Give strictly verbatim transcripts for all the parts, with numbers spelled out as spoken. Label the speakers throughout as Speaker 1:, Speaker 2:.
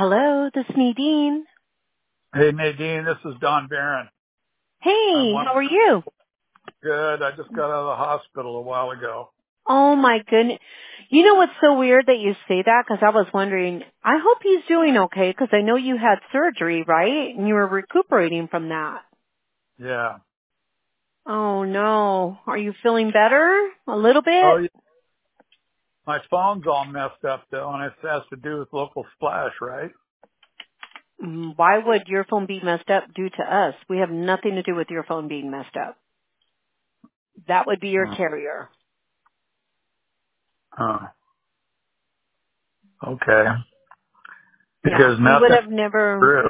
Speaker 1: Hello, this is Nadine.
Speaker 2: Hey, Nadine, this is Don Barron. I'm
Speaker 1: Hey,
Speaker 2: one.
Speaker 1: how are you?
Speaker 2: Good. I just got out of the hospital a while ago.
Speaker 1: Oh my goodness. You know what's so weird that you say that? Because I was wondering, I hope he's doing okay because I know you had surgery, right? And you were recuperating from that.
Speaker 2: Yeah.
Speaker 1: Oh no. Are you feeling better? A little bit?
Speaker 2: Oh, yeah. My phone's all messed up though, and it has to do with local splash, right?
Speaker 1: Mm, Why would your phone be messed up due to us? We have nothing to do with your phone being messed up. That would be your
Speaker 2: Uh,
Speaker 1: carrier.
Speaker 2: uh, okay.
Speaker 1: Yeah,
Speaker 2: Because
Speaker 1: we would
Speaker 2: nothing
Speaker 1: have never,
Speaker 2: through.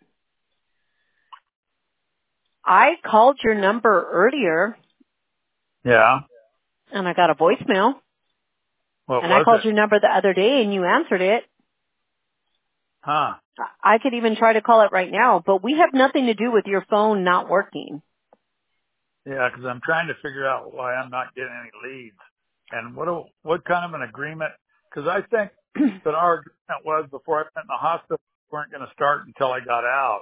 Speaker 1: I called your number earlier
Speaker 2: Yeah.
Speaker 1: and I got a voicemail.
Speaker 2: What
Speaker 1: And I
Speaker 2: was
Speaker 1: called
Speaker 2: it?
Speaker 1: your number the other day and you answered it.
Speaker 2: Huh?
Speaker 1: I could even try to call it right now, but we have nothing to do with your phone not working.
Speaker 2: Yeah, because I'm trying to figure out why I'm not getting any leads, and what do, what kind of an agreement? Because I think that our agreement was before I went in the hospital, we weren't going to start until I got out.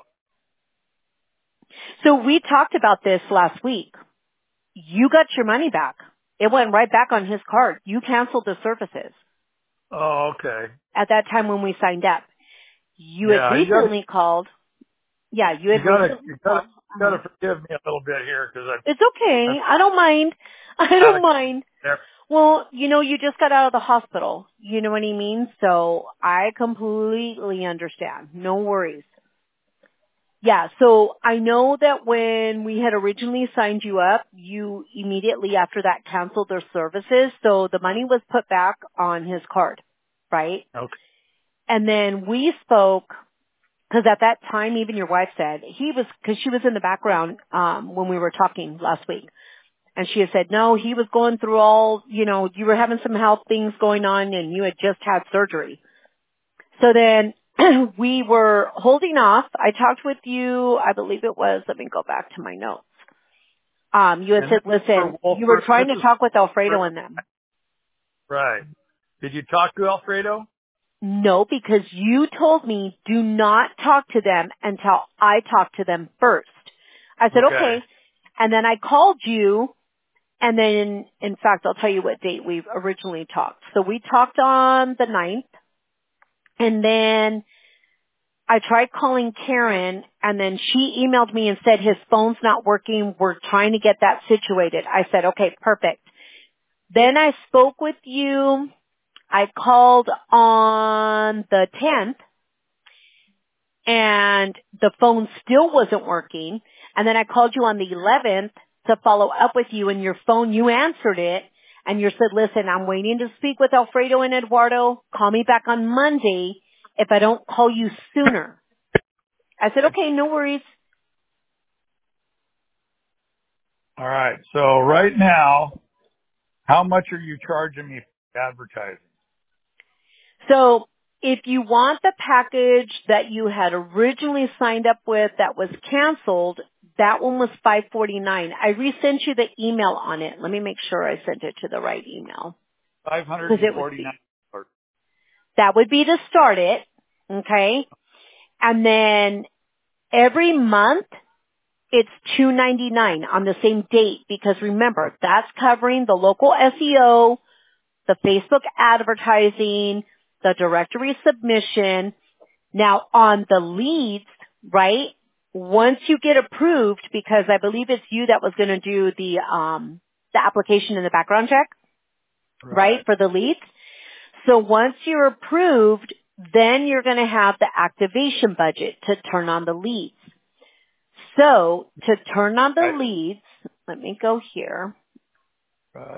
Speaker 1: So we talked about this last week. You got your money back. It went right back on his card. You canceled the services
Speaker 2: Oh, okay.
Speaker 1: at that time when we signed up. You had
Speaker 2: Yeah, you got to
Speaker 1: recently called. Yeah, you
Speaker 2: You
Speaker 1: had
Speaker 2: gotta,
Speaker 1: recently
Speaker 2: you gotta,
Speaker 1: called. Uh-huh.
Speaker 2: gotta forgive me a little bit here because
Speaker 1: It's
Speaker 2: I,
Speaker 1: okay.
Speaker 2: I've
Speaker 1: I don't mind. I
Speaker 2: had
Speaker 1: don't
Speaker 2: a
Speaker 1: mind.
Speaker 2: there.
Speaker 1: Well, you know, you just got out of the hospital. You know what I mean? So I completely understand. No worries. Yeah, so I know that when we had originally signed you up, you immediately after that canceled their services, so the money was put back on his card, right?
Speaker 2: Okay.
Speaker 1: And then we spoke, because at that time even your wife said, he was, because she was in the background um, when we were talking last week, and she had said, no, he was going through all, you know, you were having some health things going on and you had just had surgery. So then we were holding off. I talked with you, I believe it was, let me go back to my notes. Um, you had
Speaker 2: And
Speaker 1: said,
Speaker 2: this is for
Speaker 1: listen, you were
Speaker 2: Wolford. This
Speaker 1: trying to
Speaker 2: is
Speaker 1: talk with
Speaker 2: for,
Speaker 1: Alfredo and them.
Speaker 2: right. Did you talk to Alfredo?
Speaker 1: No, because you told me do not talk to them until I talk to them first. I said,
Speaker 2: Okay.
Speaker 1: okay. And then I called you, and then, in fact, I'll tell you what date we originally talked. So we talked on the ninth, and then I tried calling Karen and then she emailed me and said his phone's not working. We're trying to get that situated. I said, okay, perfect. Then I spoke with you. I called on the tenth and the phone still wasn't working. And then I called you on the eleventh to follow up with you and your phone, you answered it and you said, listen, I'm waiting to speak with Alfredo and Eduardo. Call me back on Monday if I don't call you sooner. I said,
Speaker 2: Okay.
Speaker 1: okay, no worries.
Speaker 2: All right. So right now, how much are you charging me for advertising?
Speaker 1: So if you want the package that you had originally signed up with that was canceled, that one was five forty-nine. I resent you the email on it. Let me make sure I sent it to the right email.
Speaker 2: Five hundred
Speaker 1: Because
Speaker 2: and
Speaker 1: it would
Speaker 2: forty-nine.
Speaker 1: be, that would be to start it. Okay. And then every month it's two ninety-nine on the same date because remember, that's covering the local S E O, the Facebook advertising, the directory submission. Now on the leads, right, once you get approved, because I believe it's you that was going to do the, um, the application and the background check, right,
Speaker 2: Right.
Speaker 1: for the leads. So once you're approved, then you're going to have the activation budget to turn on the leads. So to turn on the
Speaker 2: Right.
Speaker 1: leads, let me go here.
Speaker 2: Right.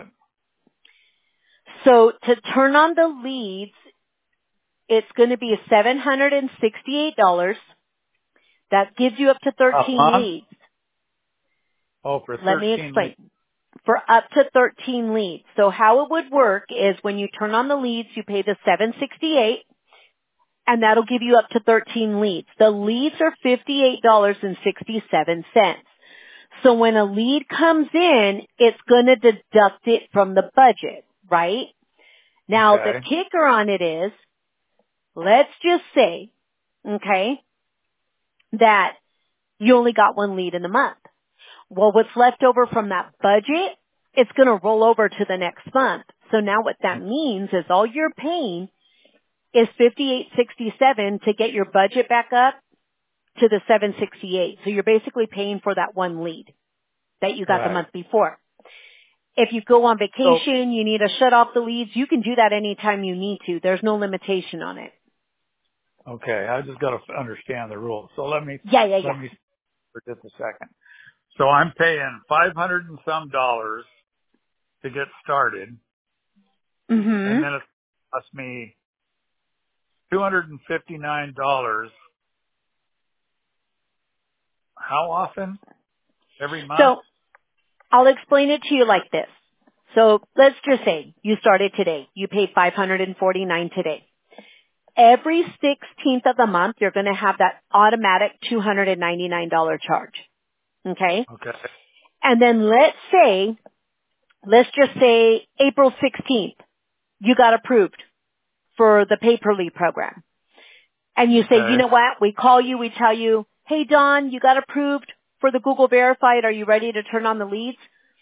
Speaker 1: So to turn on the leads, it's going to be seven hundred sixty-eight dollars. That gives you up to
Speaker 2: A
Speaker 1: thirteen
Speaker 2: month?
Speaker 1: leads.
Speaker 2: Oh, for
Speaker 1: Let me
Speaker 2: thirteen leads.
Speaker 1: explain. For up to thirteen leads. So how it would work is when you turn on the leads, you pay the seven hundred sixty-eight dollars and that'll give you up to thirteen leads. The leads are fifty-eight dollars and sixty-seven cents. So when a lead comes in, it's going to deduct it from the budget, right? Now the
Speaker 2: Okay.
Speaker 1: kicker on it is, let's just say okay, that you only got one lead in the month. Well, what's left over from that budget, it's going to roll over to the next month. So now what that means is all you're paying is fifty-eight sixty-seven to get your budget back up to the seven sixty-eight. So you're basically paying for that one lead that you got
Speaker 2: Right.
Speaker 1: the month before. If you go on
Speaker 2: So,
Speaker 1: vacation, you need to shut off the leads, you can do that anytime you need to. There's no limitation on it.
Speaker 2: okay, I just got to understand the rules. So let me,
Speaker 1: Yeah, yeah,
Speaker 2: let
Speaker 1: yeah.
Speaker 2: me for just a second. So I'm paying five hundred and some dollars to get started,
Speaker 1: Mhm.
Speaker 2: and then it costs me two hundred fifty-nine dollars. How often? Every month?
Speaker 1: So I'll explain it to you like this. So let's just say you started today. You paid five hundred forty-nine today. Every sixteenth of the month, you're going to have that automatic two hundred ninety-nine dollars charge. Okay?
Speaker 2: Okay.
Speaker 1: And then let's say, let's just say April sixteenth, you got approved for the pay per lead program. And you say, you
Speaker 2: Okay.
Speaker 1: know what? We call you, we tell you, hey Don, you got approved for the Google Verified. Are you ready to turn on the leads?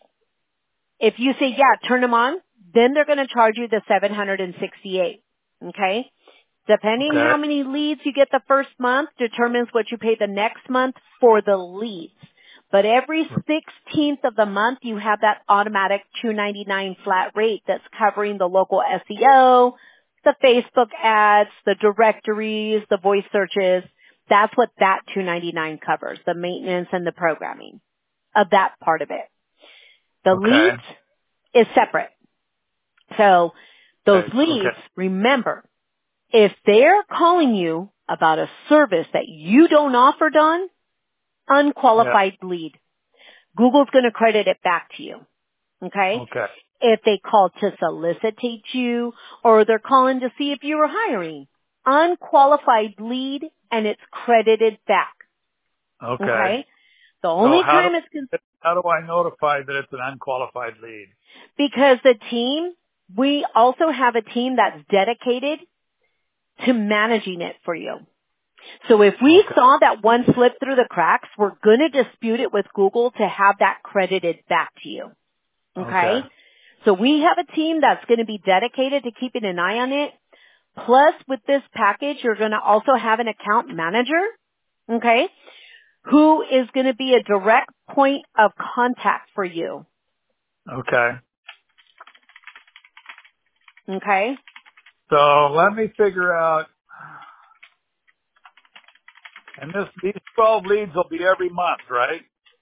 Speaker 1: If you say, yeah, turn them on, then they're going to charge you the seven hundred sixty-eight. Okay? Depending
Speaker 2: Okay.
Speaker 1: how many leads you get the first month determines what you pay the next month for the leads. But every sixteenth of the month you have that automatic two ninety-nine flat rate that's covering the local S E O, the Facebook ads, the directories, the voice searches. That's what that two ninety-nine covers, the maintenance and the programming of that part of it. The
Speaker 2: Okay.
Speaker 1: leads is separate. So those
Speaker 2: Okay.
Speaker 1: leads,
Speaker 2: Okay.
Speaker 1: remember, if they're calling you about a service that you don't offer, Don,
Speaker 2: Yeah.
Speaker 1: unqualified lead, Google's going to credit it back to you. Okay?
Speaker 2: Okay.
Speaker 1: If they call to solicitate you or they're calling to see if you were hiring, unqualified lead and it's credited back.
Speaker 2: Okay.
Speaker 1: Okay? The
Speaker 2: So
Speaker 1: only
Speaker 2: how
Speaker 1: time it's
Speaker 2: do, how do I notify that it's an unqualified lead?
Speaker 1: because the team, we also have a team that's dedicated to managing it for you. So if we
Speaker 2: Okay.
Speaker 1: saw that one slip through the cracks, we're going to dispute it with Google to have that credited back to you.
Speaker 2: Okay.
Speaker 1: Okay? So we have a team that's going to be dedicated to keeping an eye on it. Plus, with this package, you're going to also have an account manager, okay, who is going to be a direct point of contact for you.
Speaker 2: Okay.
Speaker 1: Okay?
Speaker 2: So let me figure out, and this, these twelve leads will be every month, right?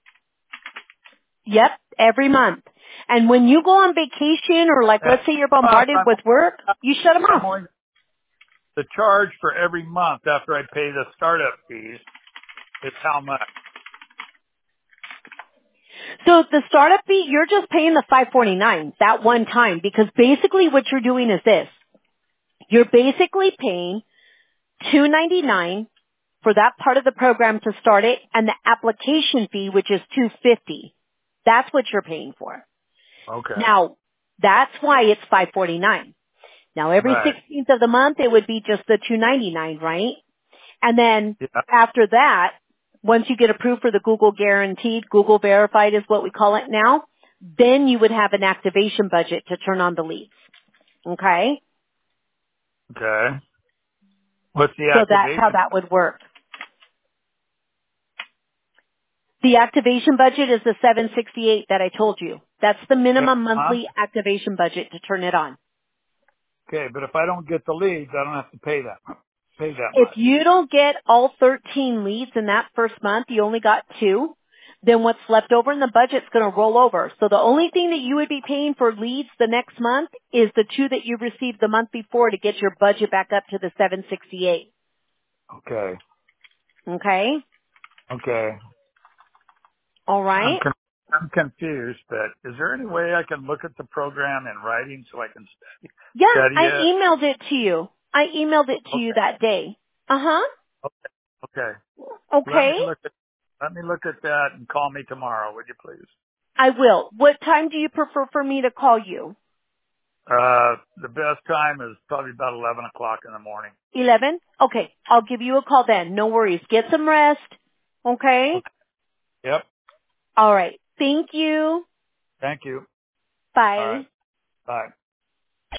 Speaker 1: Yep, every month. And when you go on vacation or like
Speaker 2: And
Speaker 1: let's say you're
Speaker 2: plus,
Speaker 1: bombarded
Speaker 2: I'm,
Speaker 1: with work, you shut them
Speaker 2: I'm
Speaker 1: off.
Speaker 2: only, the charge for every month after I pay the startup fees is how much?
Speaker 1: So the startup fee, you're just paying the five forty-nine that one time because basically what you're doing is this. You're basically paying two ninety-nine for that part of the program to start it and the application fee which is two fifty. That's what you're paying for.
Speaker 2: Okay.
Speaker 1: Now, that's why it's five forty-nine. Now every
Speaker 2: Right.
Speaker 1: sixteenth of the month it would be just the two ninety-nine, right? And then
Speaker 2: Yeah.
Speaker 1: after that, once you get approved for the Google Guaranteed, Google Verified is what we call it now, then you would have an activation budget to turn on the leads. Okay?
Speaker 2: Okay. What's the
Speaker 1: So that's how
Speaker 2: activation?
Speaker 1: that would work. The activation budget is the seven sixty-eight that I told you. That's the
Speaker 2: Yeah.
Speaker 1: minimum
Speaker 2: Huh?
Speaker 1: monthly activation budget to turn it on.
Speaker 2: Okay, but if I don't get the leads, I don't have to pay that pay that
Speaker 1: If
Speaker 2: much.
Speaker 1: you don't get all thirteen leads in that first month, you only got two, then what's left over in the budget's going to roll over. So the only thing that you would be paying for leads the next month is the two that you received the month before to get your budget back up to the seven sixty-eight.
Speaker 2: Okay.
Speaker 1: Okay?
Speaker 2: Okay.
Speaker 1: All
Speaker 2: I'm
Speaker 1: right?
Speaker 2: con- I'm confused, but is there any way I can look at the program in writing so I can st-
Speaker 1: Yeah,
Speaker 2: study
Speaker 1: I
Speaker 2: it?
Speaker 1: emailed it to you. I emailed it to you
Speaker 2: Okay.
Speaker 1: that day. Uh-huh.
Speaker 2: Okay. Okay. Let me
Speaker 1: Okay.
Speaker 2: look at let me look at that and call me tomorrow, would you please?
Speaker 1: I will. What time do you prefer for me to call you?
Speaker 2: Uh, the best time is probably about eleven o'clock in the morning.
Speaker 1: eleven? Okay. I'll give you a call then. No worries. Get some rest. Okay?
Speaker 2: Okay. Yep.
Speaker 1: All right. Thank you.
Speaker 2: Thank you.
Speaker 1: Bye.
Speaker 2: All right. Bye.